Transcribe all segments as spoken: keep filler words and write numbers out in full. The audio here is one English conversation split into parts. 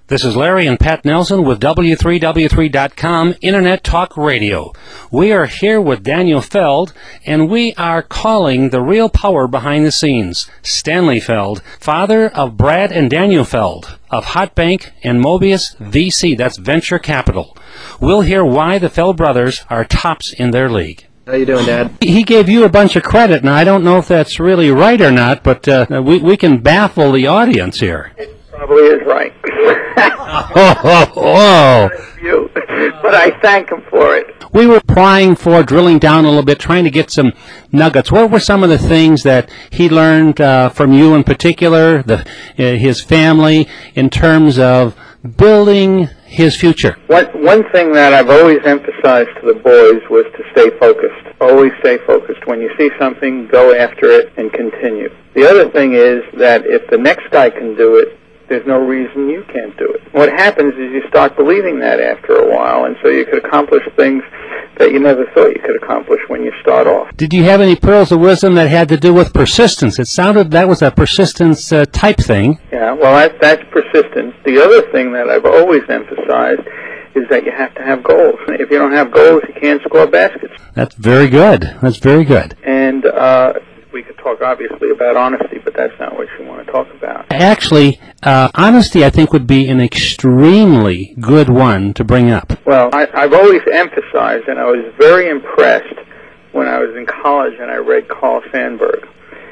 This is Larry and Pat Nelson with W three W three dot com Internet Talk Radio. We are here with Daniel Feld, and we are calling the real power behind the scenes, Stanley Feld, father of Brad and Daniel Feld of Hotbank and Mobius V C, that's Venture Capital. We'll hear why the Feld brothers are tops in their league. How you doing, Dad? He gave you a bunch of credit, and I don't know if that's really right or not, but uh, we, we can baffle the audience here. Probably is right. oh, oh, oh. But I thank him for it. We were prying for, drilling down a little bit, trying to get some nuggets. What were some of the things that he learned uh, from you in particular, the, uh, his family, in terms of building his future? One, one thing that I've always emphasized to the boys was to stay focused. Always stay focused. When you see something, go after it and continue. The other thing is that if the next guy can do it, there's no reason you can't do it. What happens is you start believing that after a while, and so you could accomplish things that you never thought you could accomplish when you start off. Did you have any pearls of wisdom that had to do with persistence? It sounded that was a persistence uh, type thing. Yeah, well, that, that's persistence. The other thing that I've always emphasized is that you have to have goals. If you don't have goals, you can't score baskets. That's very good. That's very good. And uh, we could talk, obviously, about honesty, but that's not what you want to talk about. Actually, uh, honesty, I think, would be an extremely good one to bring up. Well, I, I've always emphasized, and I was very impressed when I was in college and I read Carl Sandburg,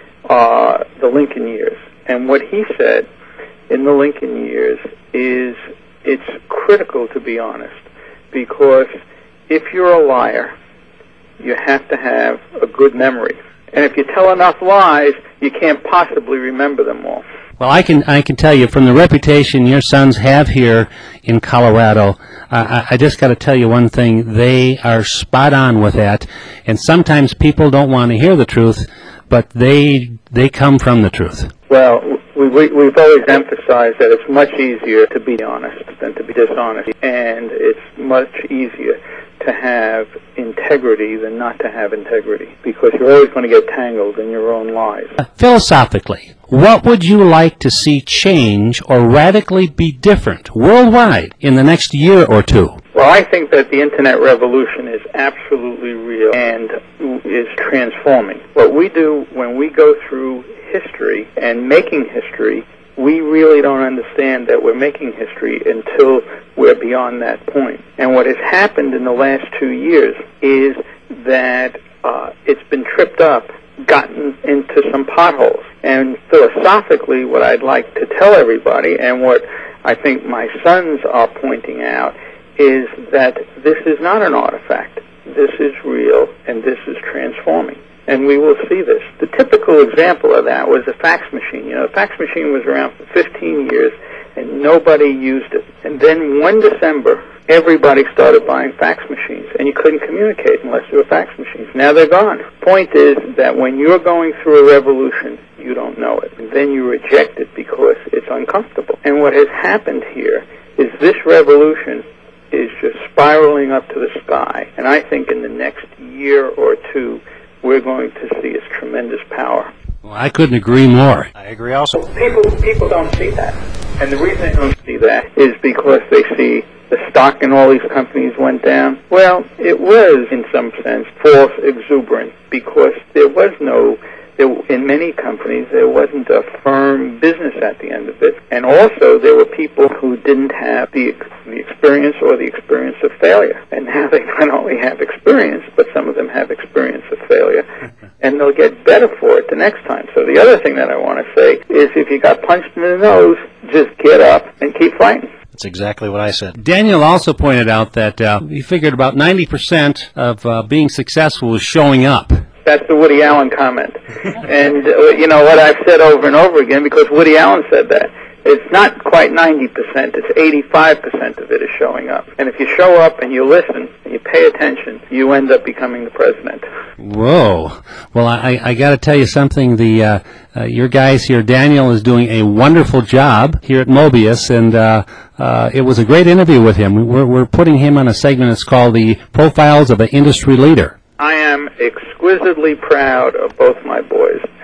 uh, The Lincoln Years. And what he said in The Lincoln Years is it's critical to be honest, because if you're a liar, you have to have a good memory. And if you tell enough lies, you can't possibly remember them all. Well, I can I can tell you from the reputation your sons have here in Colorado, uh, I, I just got to tell you one thing. They are spot on with that. And sometimes people don't want to hear the truth, but they they come from the truth. Well, we, we, we've always emphasized that it's much easier to be honest than to be dishonest. And it's much easier to have integrity than not to have integrity, because you're always going to get tangled in your own lies. Uh, philosophically, what would you like to see change or radically be different worldwide in the next year or two? Well, I think that the Internet revolution is absolutely real and is transforming. What we do when we go through history and making history, we really don't understand that we're making history until we're beyond that point. And what has happened in the last two years is that uh, it's been tripped up, gotten into some potholes. And philosophically, what I'd like to tell everybody, and what I think my sons are pointing out, is that this is not an artifact. This is real, and this is transforming. And we will see this. The typical example of that was the fax machine. You know, the fax machine was around for fifteen years, and nobody used it. And then one December, everybody started buying fax machines, and you couldn't communicate unless there were fax machines. Now they're gone. Point is that when you're going through a revolution, you don't know it. And then you reject it because it's uncomfortable. And what has happened here is this revolution is just spiraling up to the sky. And I think in the next year or two, we're going to see its tremendous power. Well, I couldn't agree more. I agree also. People, people don't see that. And the reason they don't see that is because they see the stock in all these companies went down. Well, it was, in some sense, false exuberance, because there was no, there, in many companies, there wasn't a firm business at the end of it. And also, there were people who didn't have the, the experience or the experience of failure. And now they not only have experience, but some of them have experience of failure. And they'll get better for it the next time. So the other thing that I want to say is if you got punched in the nose, just get up and keep fighting. That's exactly what I said. Daniel also pointed out that uh, he figured about ninety percent of uh, being successful was showing up. That's the Woody Allen comment. And, uh, you know, what I've said over and over again, because Woody Allen said that, it's not quite ninety percent, it's eighty-five percent of it is showing up. And if you show up and you listen and you pay attention, you end up becoming the president. Whoa. Well, I, I got to tell you something. The uh, uh, your guys here, Daniel, is doing a wonderful job here at Mobius, and uh, uh, it was a great interview with him. We're, we're putting him on a segment that's called the Profiles of an Industry Leader. I am exquisitely proud of both my boys,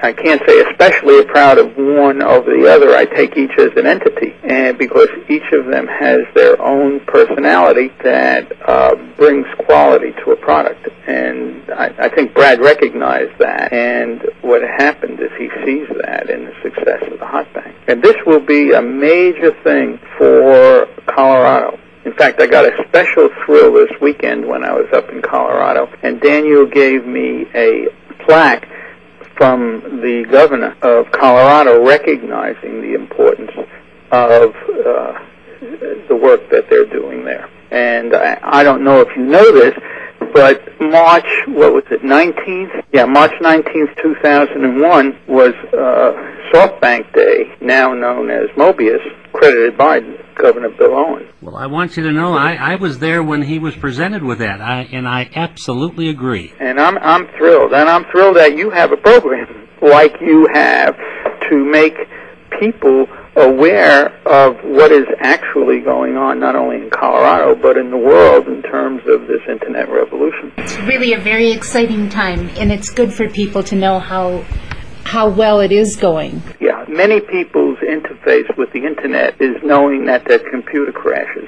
I can't say especially proud of one over the other. I take each as an entity, and because each of them has their own personality that uh, brings quality to a product. And I, I think Brad recognized that, and what happened is he sees that in the success of the Hot Bank. And this will be a major thing for Colorado. In fact, I got a special thrill this weekend when I was up in Colorado, and Daniel gave me a plaque from the governor of Colorado recognizing the importance of uh, the work that they're doing there. And I, I don't know if you know this, but March, what was it, nineteenth? Yeah, March nineteenth, two thousand one was uh, SoftBank Day, now known as Mobius, credited by Governor Bill Owen. Well, I want you to know I, I was there when he was presented with that, I, and I absolutely agree. And I'm I'm thrilled, and I'm thrilled that you have a program like you have to make people aware of what is actually going on, not only in Colorado, but in the world in terms of this Internet revolution. It's really a very exciting time, and it's good for people to know how how well it is going. Yeah, many people's interface with the Internet is knowing that their computer crashes.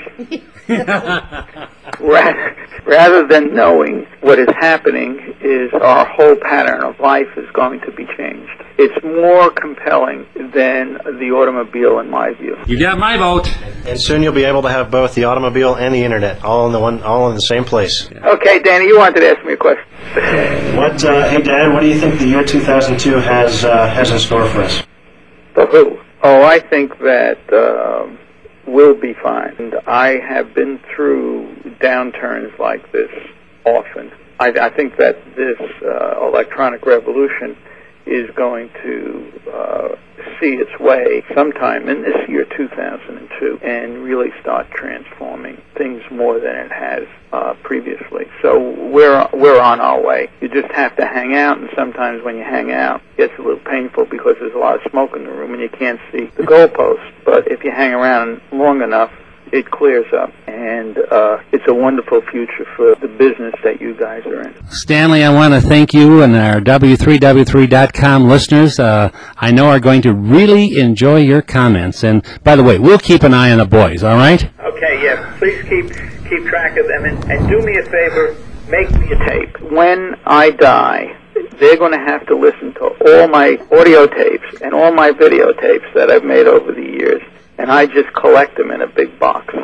rather, rather than knowing what is happening is our whole pattern of life is going to be changed. It's more compelling than the automobile, in my view. You got my vote. And soon you'll be able to have both the automobile and the internet all in the one, all in the same place. Okay, Danny, you wanted to ask me a question. What, uh, hey Dad, what do you think the year two thousand two has uh, has in store for us? For who? Oh, I think that uh, we'll be fine. And I have been through downturns like this often. I, I think that this uh, electronic revolution is going to uh, see its way sometime in this year two thousand two and really start transforming things more than it has uh, previously. So we're we're on our way. You just have to hang out, and sometimes when you hang out, it gets a little painful because there's a lot of smoke in the room and you can't see the goalposts. But if you hang around long enough, it clears up, and uh, it's a wonderful future for the business that you guys are in. Stanley, I want to thank you and our W three W three dot com listeners. Uh, I know are going to really enjoy your comments. And by the way, we'll keep an eye on the boys, all right? Okay, yes. Please keep keep track of them, and, and do me a favor, make me a tape. When I die, they're going to have to listen to all my audio tapes and all my videotapes that I've made over the years, and I just collect them in a big box.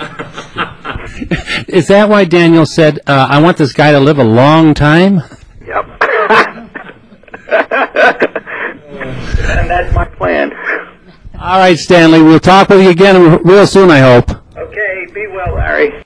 Is that why Daniel said, uh, I want this guy to live a long time? Yep. And that's my plan. All right, Stanley, we'll talk with you again real soon, I hope. Okay, be well, Larry.